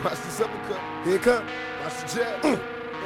Watch this uppercut. Here it come. Watch the jab. Here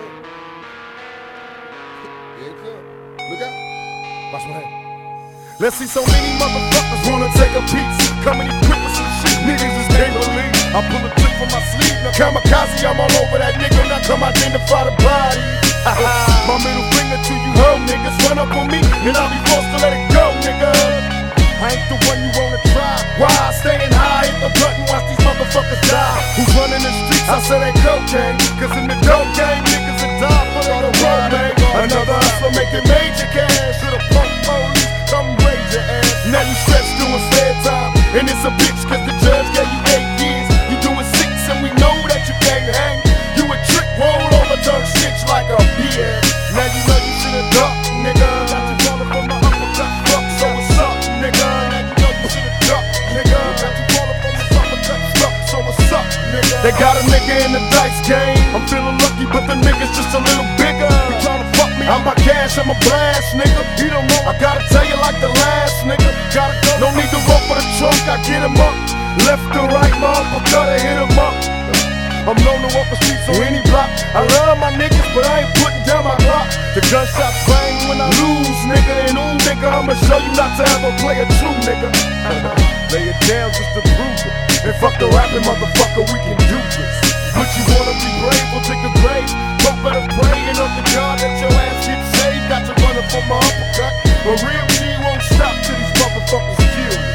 it come. Look out. Watch my hand. Let's see so many motherfuckers wanna take a piece. Coming equipped with some shit niggas just can't believe. I pull a trick from my sleeve. Now kamikaze, I'm all over that nigga. Now come identify the body. My middle finger to you hoe niggas. Run up on me and I'll be forced to let it go, nigga. I ain't the one you wanna try. Why? Staying high, hit the button, watch these motherfuckers die. Who's running the streets? I said ain't cocaine. Cause in the dope game, niggas that die for the road, man. Another hustler making major cash. To the punk police, come raise your ass. Now you stretched doing fair time. And it's a bitch cause the judge gave you 8 years. You doing 6 and we know that you can't hang. You a trick, roll over, turn shit like a BS. Now you know you should've ducked, nigga. Got you falling from my uppercut, fuck, so what's up, nigga? Now you know you should've ducked, nigga. Got you falling from my uppercut, fuck, so what's up, nigga? They got a nigga in the dice game. I'm feeling lucky, but the nigga's just a little bigger. He tryna fuck me, I'm my cash, I'm a blast, nigga. He don't know, I gotta tell you like the last nigga. Gotta go, no need to roll for the trunk, I get him up. Left to right, my uppercut, I hit him up. I'm known to walk the streets on any block. I love my niggas, but I ain't putting down my block. The gunshots bang when I lose, nigga. And ooh, nigga, I'ma show you not to ever play a true nigga. Lay it down just to prove it. And fuck the rapping, motherfucker, we can do this. But you wanna be brave, we'll take a grave. Don't better pray and hope to God that your ass gets saved. Got you running for my uppercut. But real G won't stop till these motherfuckers kill me.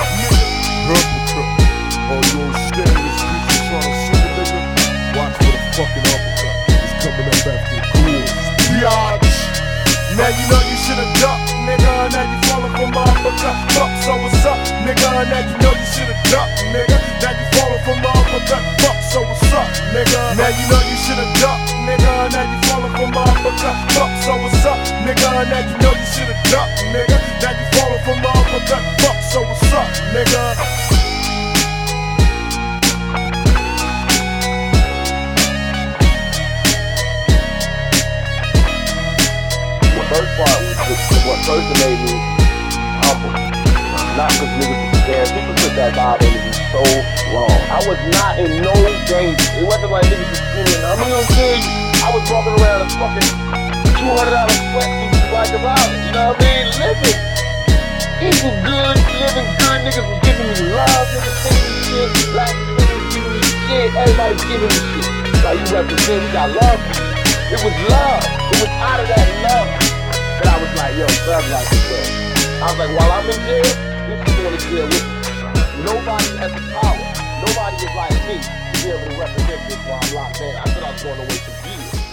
Uppercut. All you old standing streets trying to sue a nigga. Watch for the fucking uppercut. It's coming up after the chorus. Biatch. Now you know you should've ducked, nigga. Now you falling for my uppercut. Fuck, so what's up, nigga? Now you know you should've ducked, nigga. Now you falling for my uppercut. Fuck, so what's up, nigga? Now you know you should've ducked, nigga. Now you falling for my uppercut. Fuck, so what's up, nigga? Now you know you should've ducked, nigga. Now you falling for my uppercut. Fuck, so what's up, nigga? First part was what first made me humble. Not because niggas was scared. People took that Bible interview so wrong. I was not in no danger. It wasn't like niggas was screaming, I'm gonna kill you. I was walking around a fucking $200 sweatsuit like about it. You know what I mean? Living. Eating good, living good. Niggas was giving me love. Niggas singing me shit. Black niggas was giving me shit. Everybody's giving me shit. Like you represent, we got love. It was love. It was out of that love. But I was like, yo, thug like this. I was like, while I'm in jail, this is going to jail with me. Nobody has the power. Nobody is like me to be able to represent this while I'm locked in. I thought I was going away for years.